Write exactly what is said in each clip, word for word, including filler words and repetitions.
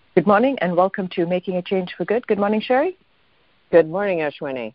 Good morning and welcome to Making a Change for Good. Good morning, Sherry. Good morning, Ashwini.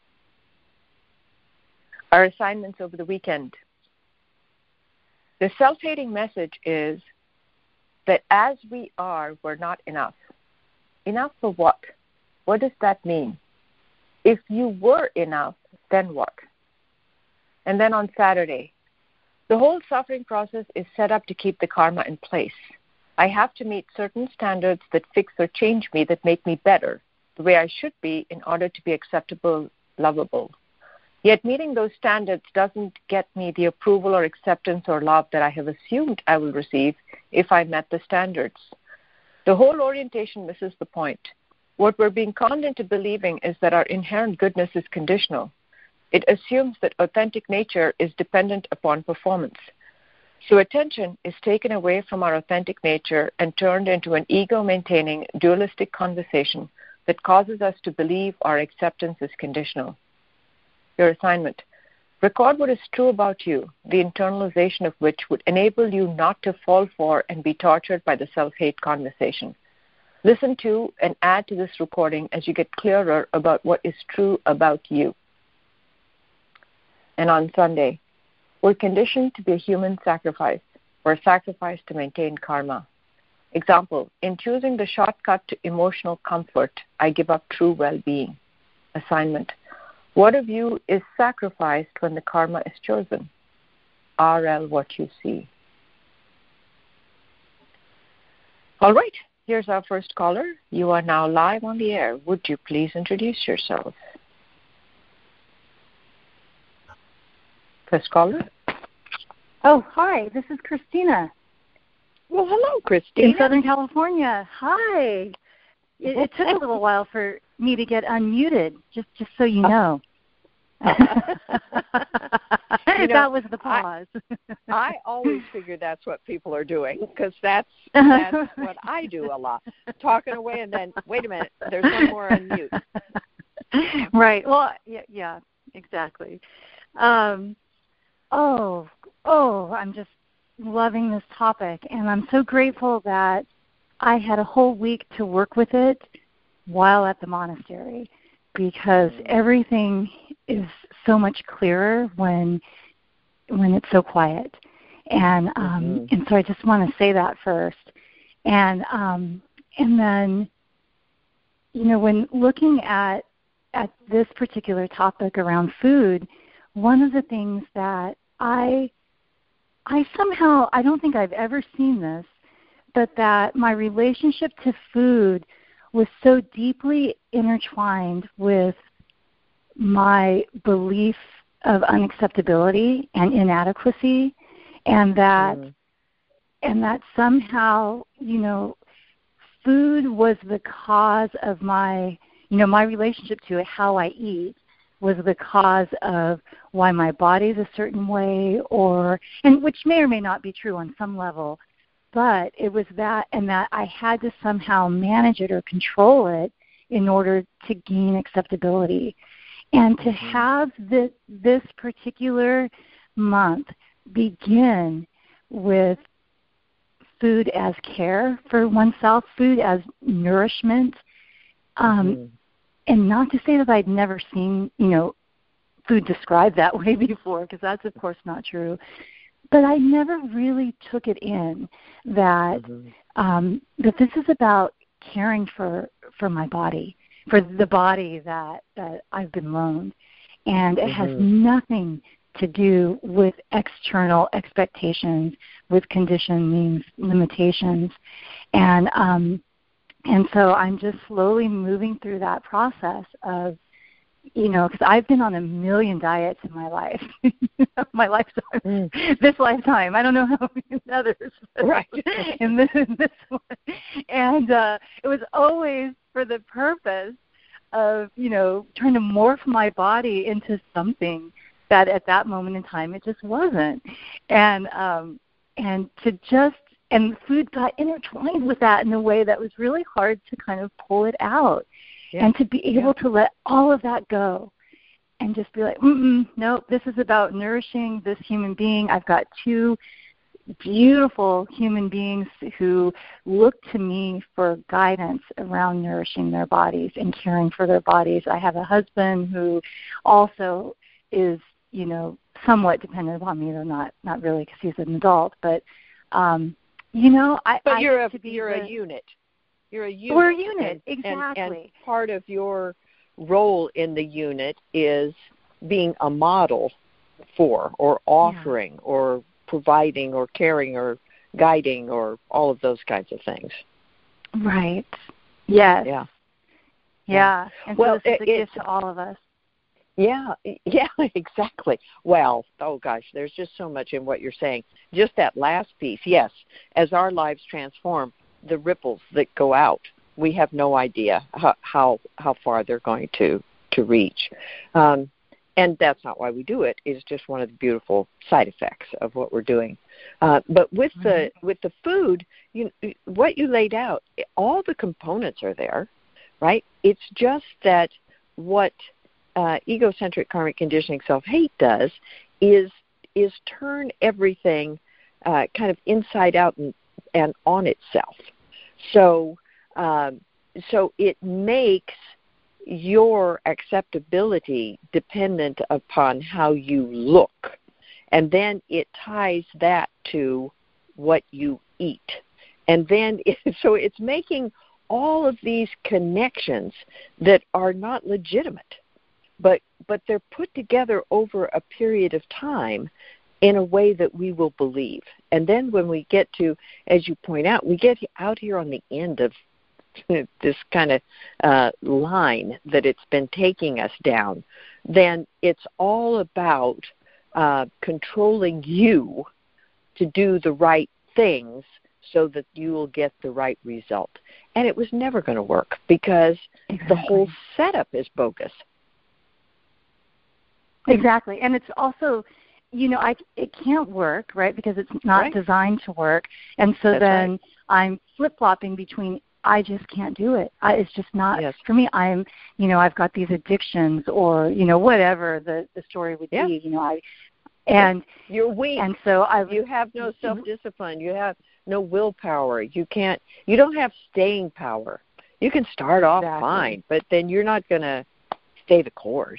Our assignments over the weekend. The self-hating message is that as we are, we're not enough. Enough for what? What does that mean? If you were enough, then what? And then on Saturday, the whole suffering process is set up to keep the karma in place. I have to meet certain standards that fix or change me, that make me better, the way I should be in order to be acceptable, lovable. Yet meeting those standards doesn't get me the approval or acceptance or love that I have assumed I will receive if I met the standards. The whole orientation misses the point. What we're being conned into believing is that our inherent goodness is conditional. It assumes that authentic nature is dependent upon performance. So attention is taken away from our authentic nature and turned into an ego-maintaining, dualistic conversation that causes us to believe our acceptance is conditional. Your assignment: record what is true about you, the internalization of which would enable you not to fall for and be tortured by the self-hate conversation. Listen to and add to this recording as you get clearer about what is true about you. And on Sunday, we're conditioned to be a human sacrifice, or a sacrifice to maintain karma. Example: in choosing the shortcut to emotional comfort, I give up true well-being. Assignment: what of you is sacrificed when the karma is chosen? R L what you see. All right, here's our first caller. You are now live on the air. Would you please introduce yourself? First caller. Oh, hi, this is Christina. Well, hello, Christina. In Southern California. Hi. It, it took a little while for me to get unmuted, just just so you know. you know that was the pause. I, I always figure that's what people are doing, because that's, that's what I do a lot. Talking away and then, wait a minute, there's one more unmute. Right. Well, yeah, yeah exactly. Um, oh, oh, I'm just loving this topic, and I'm so grateful that I had a whole week to work with it while at the monastery, because everything is so much clearer when when it's so quiet. And um, mm-hmm. and so I just want to say that first. And um, and then, you know, when looking at at this particular topic around food, one of the things that I I somehow, I don't think I've ever seen this, but that my relationship to food was so deeply intertwined with my belief of unacceptability and inadequacy, and that mm. and that somehow, you know, food was the cause of my, you know, my relationship to it, how I eat, was the cause of why my body's a certain way, or, and which may or may not be true on some level, but it was that, and that I had to somehow manage it or control it in order to gain acceptability. And to have this, this particular month begin with food as care for oneself, food as nourishment, um, mm-hmm. and not to say that I'd never seen, you know, food described that way before, because that's, of course, not true. But I never really took it in that mm-hmm. um, that this is about caring for, for my body, for the body that, that I've been loaned. And it mm-hmm. has nothing to do with external expectations, with conditionings, limitations. And um, and so I'm just slowly moving through that process of, you know, because I've been on a million diets in my life, my lifetime, mm. this lifetime. I don't know how many others, right? in this, in this one, and uh, it was always for the purpose of, you know, trying to morph my body into something that at that moment in time it just wasn't, and um, and to just and food got intertwined with that in a way that was really hard to kind of pull it out. Yeah. And to be able yeah. to let all of that go and just be like, mm-mm, nope, this is about nourishing this human being. I've got two beautiful human beings who look to me for guidance around nourishing their bodies and caring for their bodies. I have a husband who also is, you know, somewhat dependent upon me, though not not really because he's an adult. But, um, you know, I But I you're get a to be you're the, a unit. You're a unit. We're a unit, and, exactly. And, and part of your role in the unit is being a model for, or offering, yeah. or providing, or caring, or guiding, or all of those kinds of things. Right. Yes. Yeah. Yeah. And well, so this is it, a gift to all of us. Yeah, yeah, exactly. Well, oh gosh, there's just so much in what you're saying. Just that last piece, yes, as our lives transform, the ripples that go out, we have no idea how how, how far they're going to, to reach. Um, and that's not why we do it. It's just one of the beautiful side effects of what we're doing. Uh, but with mm-hmm. the with the food, you, what you laid out, all the components are there, right? It's just that what uh, egocentric karmic conditioning self-hate does is is turn everything uh, kind of inside out and, and on itself. So um, so it makes your acceptability dependent upon how you look. And then it ties that to what you eat. And then, it, so it's making all of these connections that are not legitimate, but but they're put together over a period of time in a way that we will believe. And then when we get to, as you point out, we get out here on the end of this kind of uh, line that it's been taking us down, then it's all about uh, controlling you to do the right things so that you will get the right result. And it was never going to work because exactly. the whole setup is bogus. Exactly. And it's also, you know, I, it can't work, right, because it's not right. designed to work. And so That's then right. I'm flip-flopping between I just can't do it. I, it's just not, yes. for me, I'm, you know, I've got these addictions or, you know, whatever the, the story would yeah. be, you know, I, and you're weak. And so I, you have no self-discipline. You have no willpower. You can't, you don't have staying power. You can start off exactly. fine, but then you're not going to stay the course.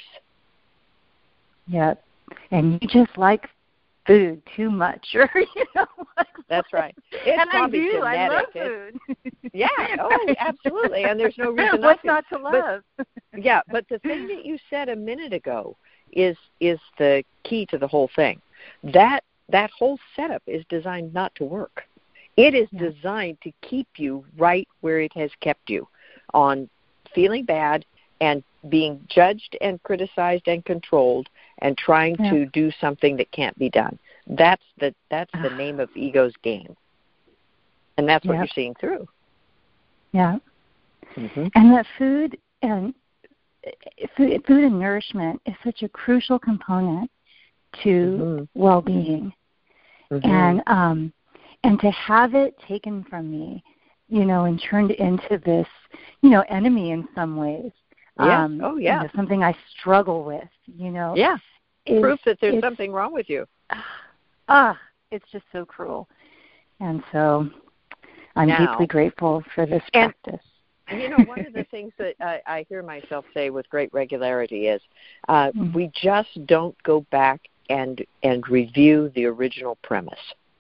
Yeah. And you just like food too much, or you know. Like, that's right. It's and probably I do. genetic. I love food. It's, yeah. Oh, absolutely. And there's no reason What's not to. not to love? But, yeah, but the thing that you said a minute ago is is the key to the whole thing. That that whole setup is designed not to work. It is yeah. designed to keep you right where it has kept you, on feeling bad and being judged and criticized and controlled and trying yeah. to do something that can't be done. That's the that's the name of ego's game. And that's what yep. you're seeing through. Yeah. Mm-hmm. And that food and food, food and nourishment is such a crucial component to mm-hmm. well-being. Mm-hmm. And um and to have it taken from me, you know, and turned into this, you know, enemy in some ways. Yeah. Um, oh, yeah. You know, something I struggle with, you know. Yeah. Is, Proof that there's something wrong with you. Ah, it's just so cruel. And so I'm now, deeply grateful for this and, practice. You know, one of the things that I, I hear myself say with great regularity is uh, mm-hmm. we just don't go back and and review the original premise.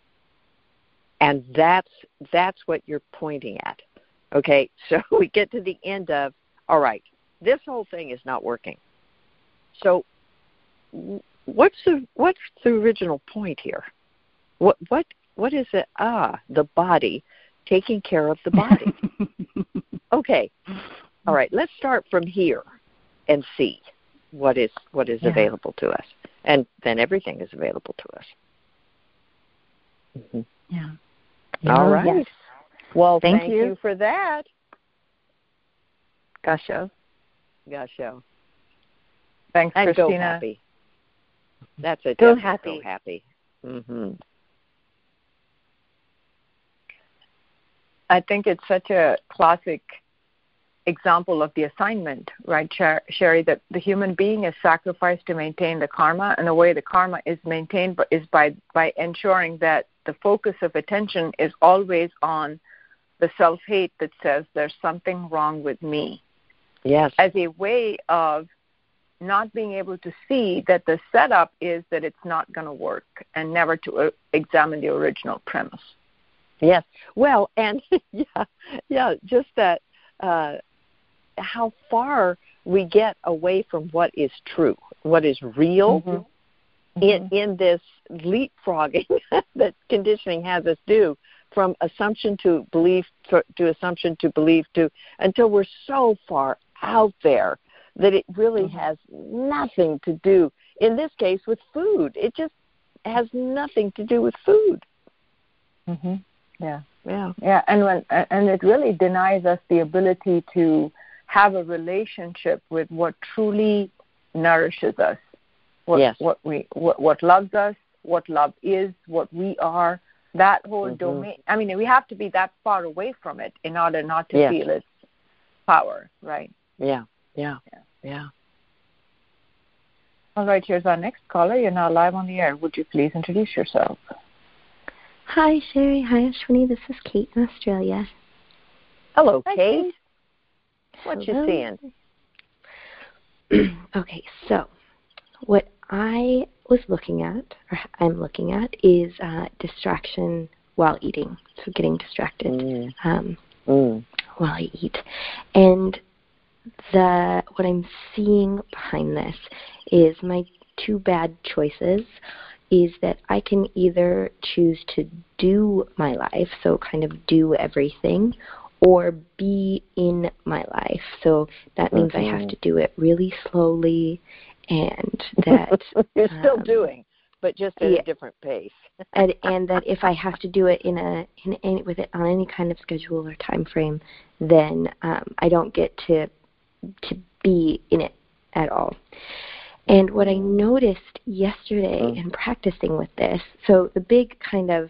And that's that's what you're pointing at. Okay, so we get to the end of, all right, this whole thing is not working. So what's the what's the original point here? What what what is it? Ah, the body taking care of the body. Okay, all right. Let's start from here and see what is what is yeah. available to us, and then everything is available to us. Mm-hmm. Yeah. All oh, right. Yes. Well, thank, thank you. you for that. Gasho. Gasho. Thanks, and Christina. Go happy. That's a go happy. happy. Go happy. Mm-hmm. I think it's such a classic example of the assignment, right, Sherry, that the human being is sacrificed to maintain the karma, and the way the karma is maintained is by, by ensuring that the focus of attention is always on the self-hate that says there's something wrong with me. Yes. As a way of not being able to see that the setup is that it's not going to work, and never to uh, examine the original premise. Yes. Well, and yeah, yeah, just that uh, how far we get away from what is true, what is real, mm-hmm. in in this leapfrogging that conditioning has us do, from assumption to belief to, to assumption to belief to until we're so far out there that it really mm-hmm. has nothing to do, in this case, with food. It just has nothing to do with food. Mm-hmm. Yeah, yeah, yeah, and when and it really denies us the ability to have a relationship with what truly nourishes us, what yes. what we what, what loves us, what love is, what we are. That whole mm-hmm. domain. I mean, we have to be that far away from it in order not to yes. feel its power, right? Yeah, yeah, yeah, yeah. All right, here's our next caller. You're now live on the air. Would you please introduce yourself? Hi, Sherry. Hi, Ashwini. This is Kate in Australia. Hello, Hi, Kate. Kate. What Hello. you seeing? Okay, so what I was looking at, or I'm looking at, is uh, distraction while eating. So getting distracted mm. um, mm. while I eat. And the what I'm seeing behind this is my two bad choices is that I can either choose to do my life, so kind of do everything, or be in my life. So that means mm-hmm. I have to do it really slowly, and that you're still um, doing, but just at yeah, a different pace. and, and that if I have to do it in a in any, with it on any kind of schedule or time frame, then um, I don't get to to be in it at all. And what I noticed yesterday mm. in practicing with this, so the big kind of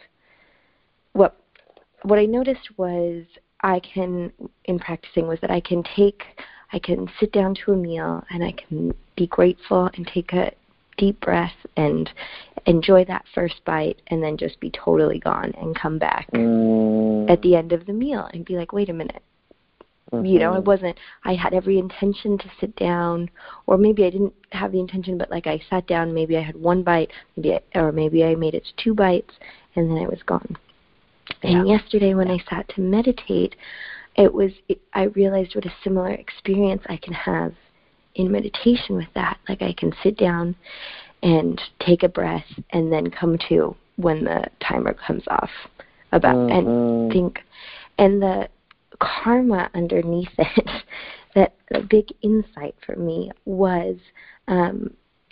what what I noticed was I can in practicing was that I can take I can sit down to a meal and I can be grateful and take a deep breath and enjoy that first bite and then just be totally gone and come back mm. at the end of the meal and be like, wait a minute. Mm-hmm. You know, I wasn't, I had every intention to sit down, or maybe I didn't have the intention, but like I sat down, maybe I had one bite, maybe I, or maybe I made it to two bites, and then I was gone. Yeah. And yesterday when yeah. I sat to meditate, it was, it, I realized what a similar experience I can have in meditation with that. Like I can sit down and take a breath and then come to when the timer comes off about mm-hmm. and think, and the karma underneath it, that the big insight for me was um,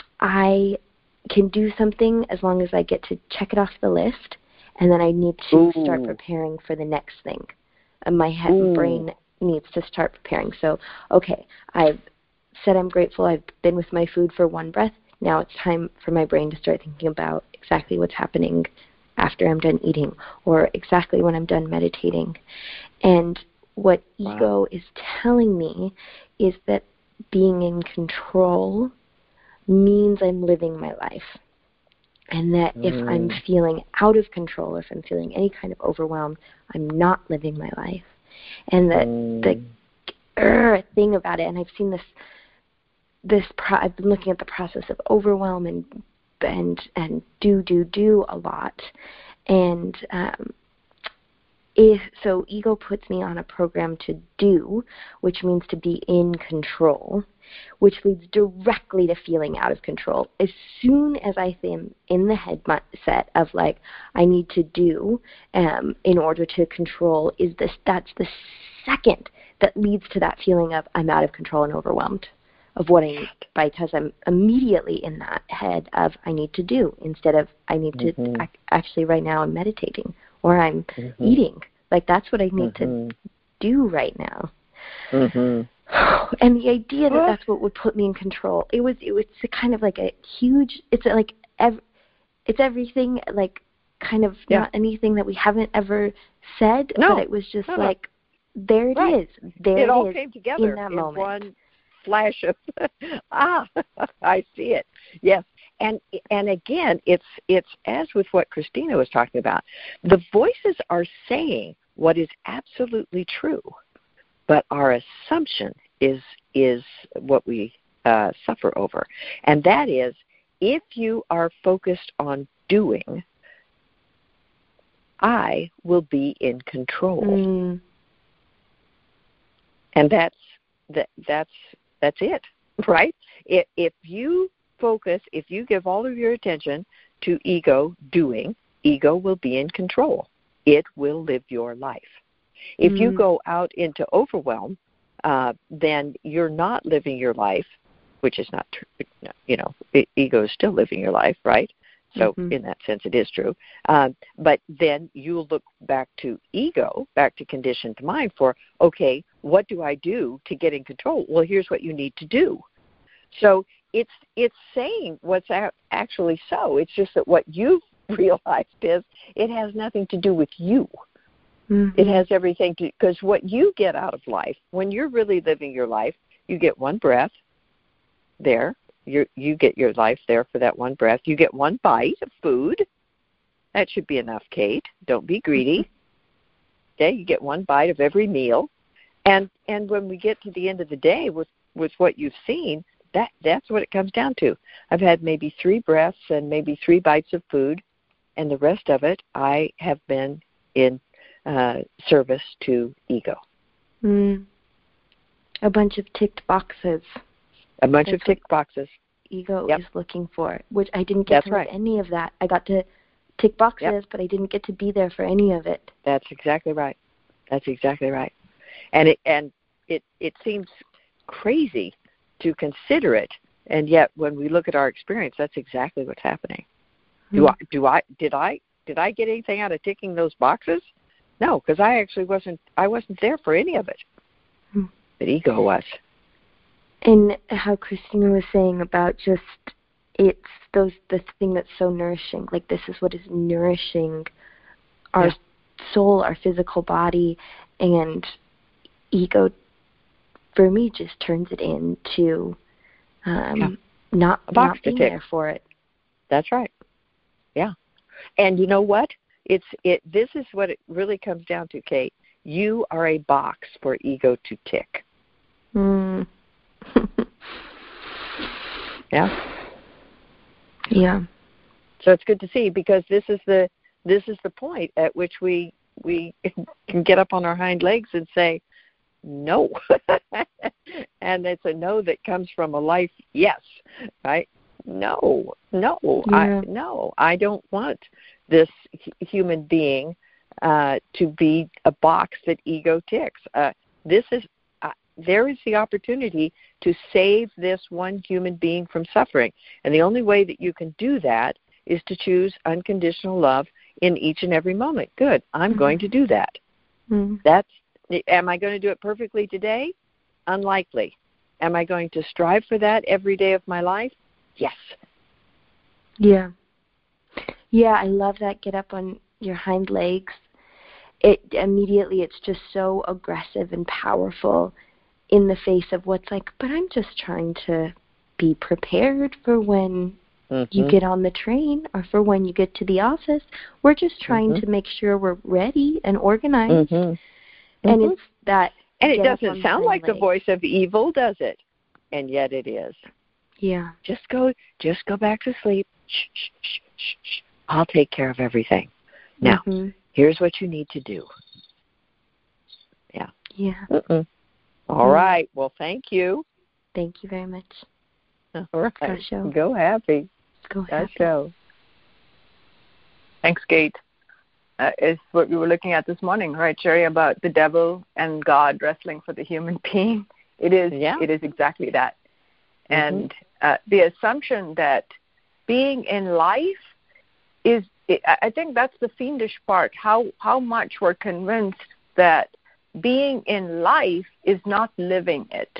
I can do something as long as I get to check it off the list, and then I need to Ooh. start preparing for the next thing. And my head Ooh. brain needs to start preparing. So, okay, I've said I'm grateful. I've been with my food for one breath. Now it's time for my brain to start thinking about exactly what's happening after I'm done eating, or exactly when I'm done meditating. And what wow. ego is telling me is that being in control means I'm living my life. And that mm. if I'm feeling out of control, or if I'm feeling any kind of overwhelm, I'm not living my life. And that mm. the uh, thing about it, and I've seen this, this pro- I've been looking at the process of overwhelm and and and do do do a lot, and um, If, so ego puts me on a program to do, which means to be in control, which leads directly to feeling out of control. As soon as I am in the head mindset of like, I need to do um, in order to control, is this, that's the second that leads to that feeling of I'm out of control and overwhelmed of what I need, because I'm immediately in that head of I need to do, instead of I need to, mm-hmm. ac- actually right now I'm meditating, or I'm mm-hmm. eating. Like that's what I need mm-hmm. to do right now. Mm-hmm. And the idea that that's what would put me in control, it was, it was kind of like a huge, it's like, ev- it's everything, like kind of yeah. not anything that we haven't ever said, no. but it was just no, like, there it right. is. There it, it all is came together in that in moment. one flash of ah, I see it. Yes. And and again, it's it's as with what Christina was talking about. The voices are saying what is absolutely true, but our assumption is is what we uh, suffer over, and that is if you are focused on doing, I will be in control, Mm. and that's that that's that's it, right? If if you focus, if you give all of your attention to ego doing, ego will be in control. It will live your life. If Mm. you go out into overwhelm, uh, then you're not living your life, which is not true. You know, e- ego is still living your life, right? So Mm-hmm. in that sense, it is true. Um, but then you'll look back to ego, back to conditioned mind for, okay, what do I do to get in control? Well, here's what you need to do. So it's it's saying what's actually so. It's just that what you've realized is it has nothing to do with you. Mm-hmm. It has everything to, because what you get out of life, when you're really living your life, you get one breath there. You you get your life there for that one breath. You get one bite of food. That should be enough, Kate. Don't be greedy. Okay, you get one bite of every meal. And and when we get to the end of the day with, with what you've seen, that that's what it comes down to. I've had maybe three breaths and maybe three bites of food, and the rest of it I have been in uh, service to ego. Mm. A bunch of ticked boxes. A bunch That's of ticked boxes. Ego Yep. is looking for, which I didn't get That's to live right. any of that. I got to tick boxes, Yep. but I didn't get to be there for any of it. That's exactly right. That's exactly right. And it and it, it seems crazy to consider it, and yet when we look at our experience, that's exactly what's happening. Mm. Do I do I did I did I get anything out of ticking those boxes? No, because I actually wasn't I wasn't there for any of it. Mm. But ego was. And how Christina was saying about just it's those the thing that's so nourishing. Like this is what is nourishing our Yeah. soul, our physical body, and ego for me just turns it into um, Yeah. not A box not to being tick. there for it. That's right. Yeah. And you know what? It's it this is what it really comes down to, Kate. You are a box for ego to tick. Mm. Yeah. Yeah. So it's good to see, because this is the this is the point at which we we can get up on our hind legs and say no. And it's a no that comes from a life yes, right? No, no, Yeah. I no, I don't want this h- human being uh, to be a box that ego ticks. Uh, this is uh, there is the opportunity to save this one human being from suffering, and the only way that you can do that is to choose unconditional love in each and every moment. Good, I'm Mm-hmm. going to do that. Mm. That's am I going to do it perfectly today? Unlikely. Am I going to strive for that every day of my life? Yes. Yeah. Yeah, I love that. Get up on your hind legs. It immediately, it's just so aggressive and powerful in the face of what's like, but I'm just trying to be prepared for when Mm-hmm. you get on the train or for when you get to the office. We're just trying Mm-hmm. to make sure we're ready and organized. Mm-hmm. And Mm-hmm. it's that. And it get up doesn't on sound hind like the legs. voice of evil, does it? And yet it is. Yeah. Just go, just go back to sleep. Shh, shh, shh, shh, shh. I'll take care of everything. Now, Mm-hmm. here's what you need to do. Yeah. Yeah. Mm-mm. All Mm. right. Well, thank you. Thank you very much. All right. Go show. Go happy. Go Go happy. show. Thanks, Kate. Uh, is what we were looking at this morning, right, Sherry, about the devil and God wrestling for the human being. It is, Yeah. it is exactly that. Mm-hmm. And uh, the assumption that being in life is, I think that's the fiendish part, how, how much we're convinced that being in life is not living it.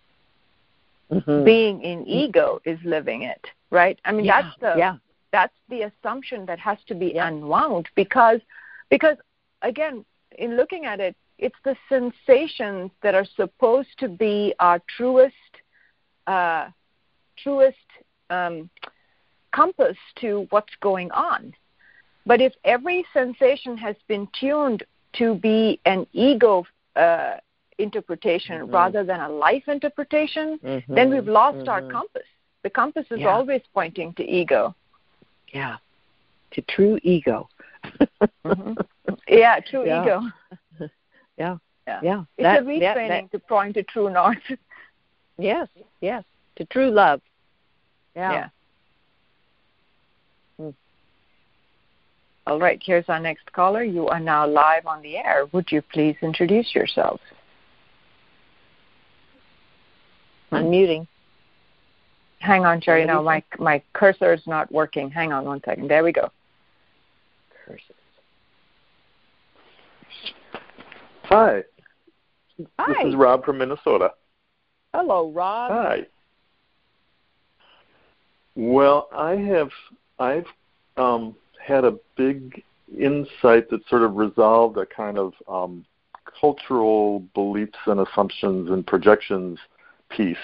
Mm-hmm. Being in ego is living it, right? I mean, Yeah. that's the yeah. that's the assumption that has to be Yeah. unwound, because because again, in looking at it, it's the sensations that are supposed to be our truest, uh, truest um, compass to what's going on. But if every sensation has been tuned to be an ego uh, interpretation mm-hmm. rather than a life interpretation, mm-hmm. then we've lost mm-hmm. our compass. The compass is yeah. always pointing to ego. Yeah, to true ego. mm-hmm. Yeah, true yeah. ego. Yeah, yeah. yeah. It's that, a retraining that, that, to point to true north. Yes, yes, to true love. Yeah. yeah. Mm. All right, here's our next caller. You are now live on the air. Would you please introduce yourself? Unmuting. Hang on, Sherry. Now my my cursor is not working. Hang on one second. There we go. Cursor. Hi. Hi. This is Rob from Minnesota. Hello, Rob. Hi. Well, I have I've um, had a big insight that sort of resolved a kind of um, cultural beliefs and assumptions and projections piece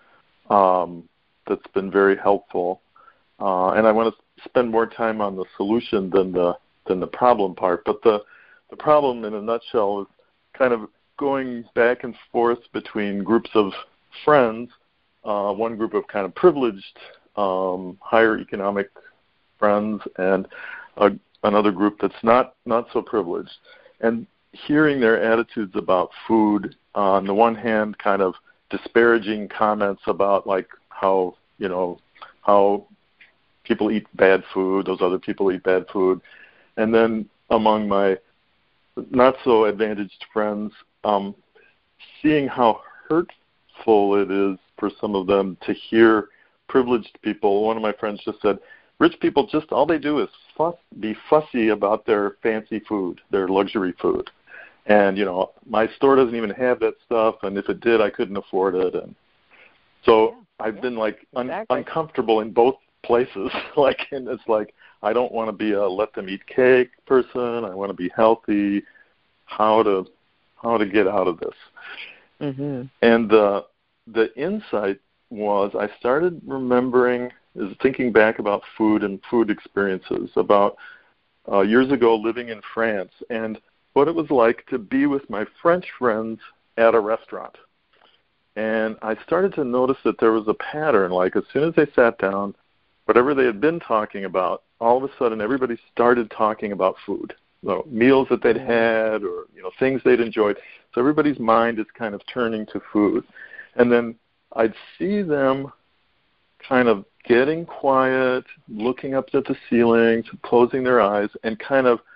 um, that's been very helpful. Uh, and I want to spend more time on the solution than the than the problem part. But the the problem, in a nutshell, is kind of going back and forth between groups of friends, uh, one group of kind of privileged, um, higher economic friends, and a, another group that's not, not so privileged. And hearing their attitudes about food, uh, on the one hand, kind of disparaging comments about like how, you know, how people eat bad food, those other people eat bad food. And then among my not so advantaged friends, um, seeing how hurtful it is for some of them to hear privileged people. One of my friends just said, rich people just, all they do is fuss, be fussy about their fancy food, their luxury food. And, you know, my store doesn't even have that stuff, and if it did, I couldn't afford it. And so yeah, I've yeah, been, like, un- exactly. uncomfortable in both places. like, and it's like, I don't want to be a let-them-eat-cake person. I want to be healthy. How to how to get out of this. Mm-hmm. And uh, the insight was I started remembering, is thinking back about food and food experiences, about uh, years ago living in France and what it was like to be with my French friends at a restaurant. And I started to notice that there was a pattern, like as soon as they sat down, whatever they had been talking about, all of a sudden everybody started talking about food. You know, meals that they'd had or, you know, things they'd enjoyed. So everybody's mind is kind of turning to food. And then I'd see them kind of getting quiet, looking up at the ceiling, closing their eyes, and kind of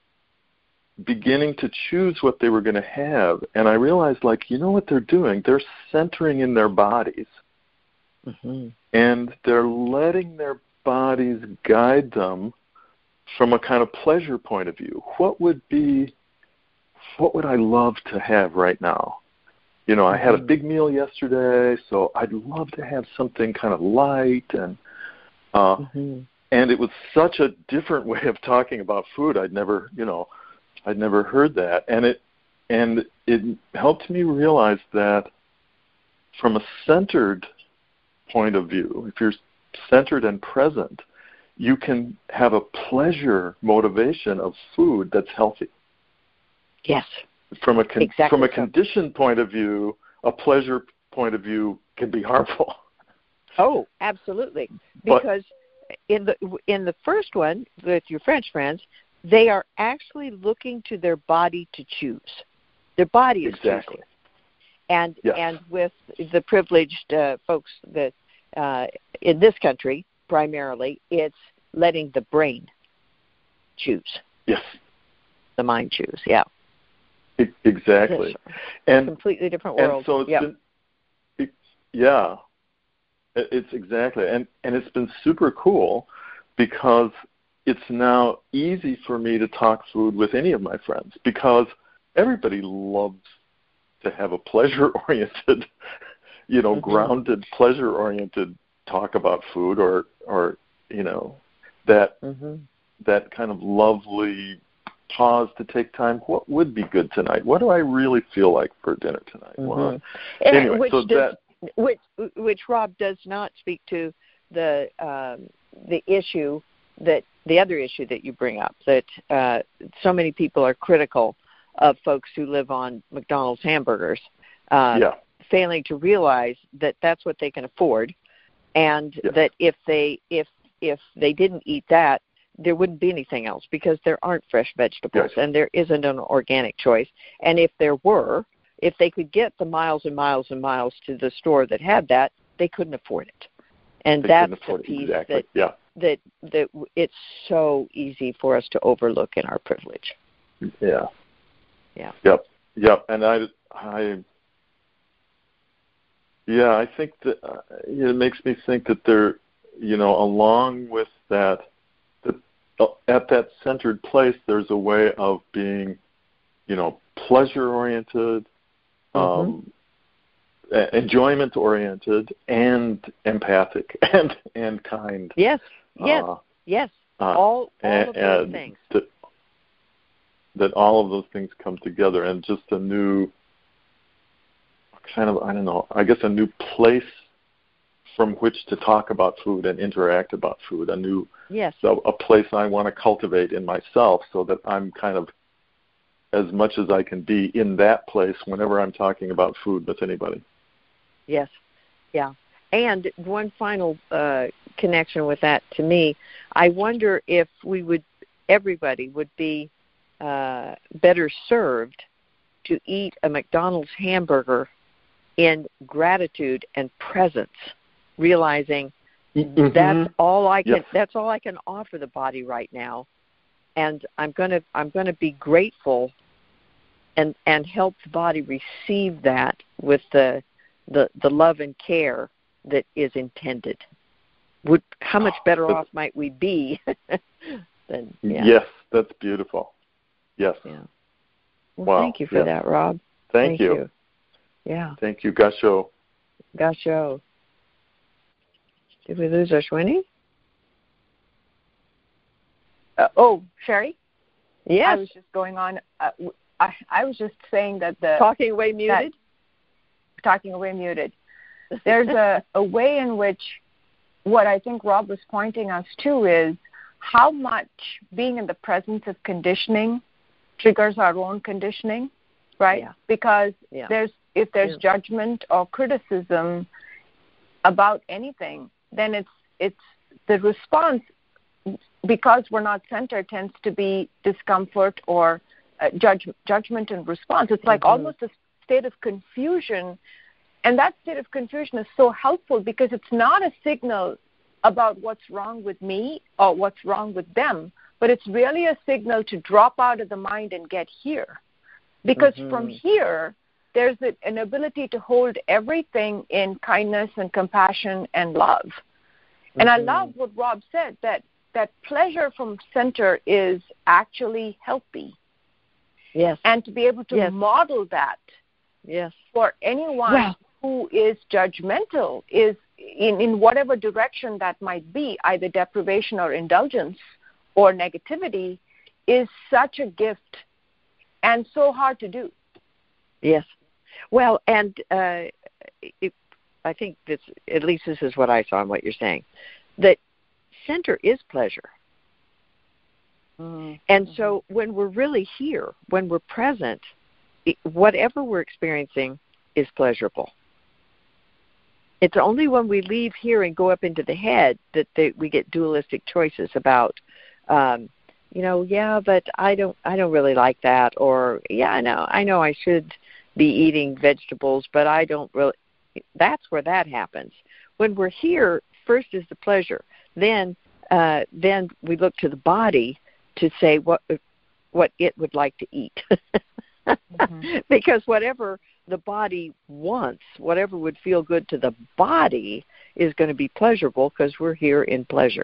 beginning to choose what they were going to have. And I realized, like, you know what they're doing? They're centering in their bodies. Mm-hmm. And they're letting their bodies guide them from a kind of pleasure point of view. What would be, what would I love to have right now? You know, I had a big meal yesterday, so I'd love to have something kind of light. And uh, mm-hmm. and it was such a different way of talking about food. I'd never, you know, I'd never heard that. And it, and it helped me realize that from a centered point of view, if you're centered and present, you can have a pleasure motivation of food that's healthy. Yes. From a con- exactly from a so. conditioned point of view, a pleasure point of view can be harmful. Oh, absolutely. Because but, in the in the first one with your French friends, they are actually looking to their body to choose. Their body is exactly. choosing. And yes. and with the privileged uh, folks that uh, in this country, primarily, it's letting the brain choose. Yes. The mind choose, yeah. It, exactly. Yes. And completely different world. And so it's yep. been, it, yeah, it, it's exactly. And, and it's been super cool because it's now easy for me to talk food with any of my friends because everybody loves to have a pleasure-oriented, you know, mm-hmm. grounded, pleasure-oriented talk about food or, or you know, that mm-hmm. that kind of lovely pause to take time. What would be good tonight? What do I really feel like for dinner tonight? Mm-hmm. Well, and anyway, which so does, that which which Rob does not speak to the um, the issue that the other issue that you bring up, that uh, so many people are critical of folks who live on McDonald's hamburgers, uh, yeah. failing to realize that that's what they can afford, and yeah. that if they if if they didn't eat that, there wouldn't be anything else, because there aren't fresh vegetables, yes. and there isn't an organic choice. And if there were, if they could get the miles and miles and miles to the store that had that, they couldn't afford it. And they that's the afford piece it. Exactly. that, yeah. that that it's so easy for us to overlook in our privilege. Yeah. Yeah. Yep. Yep. And I, I, yeah, I think that uh, it makes me think that there, you know, along with that, that uh, at that centered place, there's a way of being, you know, pleasure-oriented, um, mm-hmm. enjoyment-oriented, and empathic, and and kind. Yes. Yes. Uh, yes. Uh, all all and, of those and things. That, that all of those things come together, and just a new kind of, I don't know, I guess a new place from which to talk about food and interact about food, a new, yes. so a place I want to cultivate in myself, so that I'm kind of as much as I can be in that place whenever I'm talking about food with anybody. Yes. Yeah. And one final uh, connection with that to me, I wonder if we would, everybody would be uh, better served to eat a McDonald's hamburger in gratitude and presence, realizing mm-hmm. that's all I can. Yes. That's all I can offer the body right now, and I'm gonna I'm gonna be grateful, and and help the body receive that with the the, the love and care that is intended. Would how much better oh, off might we be? than, yeah. Yes, that's beautiful. Yes. Yeah. Well, wow. Thank you for yes. that, Rob. Thank, thank you. you. Yeah. Thank you, Gasho. Gasho. Did we lose our Shwini? Uh, oh, Sherry? Yes. I was just going on. Uh, I, I was just saying that the... Talking away muted? That, talking away muted. There's a, a way in which what I think Rob was pointing us to is how much being in the presence of conditioning triggers our own conditioning, right? Yeah. Because yeah. there's if there's yeah. judgment or criticism about anything, then it's it's the response, because we're not centered, tends to be discomfort or uh, judge, judgment and response. It's like mm-hmm. almost a state of confusion, and that state of confusion is so helpful because it's not a signal about what's wrong with me or what's wrong with them, but it's really a signal to drop out of the mind and get here. Because mm-hmm. from here, there's an ability to hold everything in kindness and compassion and love. Mm-hmm. And I love what Rob said, that, that pleasure from center is actually healthy. Yes. And to be able to yes. model that yes. for anyone well, who is judgmental is in, in whatever direction that might be, either deprivation or indulgence or negativity, is such a gift and so hard to do. Yes. Well, and uh, it, I think this, at least this is what I saw in what you're saying, that center is pleasure. Mm-hmm. And so when we're really here, when we're present, it, whatever we're experiencing is pleasurable. It's only when we leave here and go up into the head that they, we get dualistic choices about, um, you know, yeah, but I don't, I don't really like that, or yeah, I know, I know, I should be eating vegetables, but I don't really. That's where that happens. When we're here, first is the pleasure. Then, uh, then we look to the body to say what what it would like to eat, mm-hmm. because whatever the body wants, whatever would feel good to the body, is going to be pleasurable because we're here in pleasure.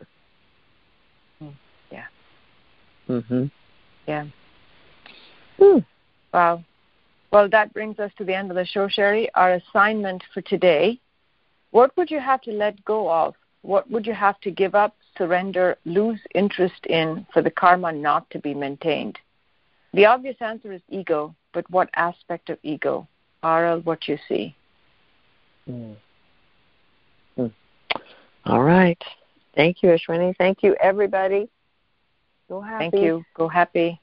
Yeah. Mm-hmm. Yeah. Mm. Wow. Well, that brings us to the end of the show, Sherry. Our assignment for today: what would you have to let go of? What would you have to give up, surrender, lose interest in for the karma not to be maintained? The obvious answer is ego, but what aspect of ego? R L, what you see. Mm. Mm. All right. Thank you, Ashwini. Thank you, everybody. Go happy. Thank you. Go happy.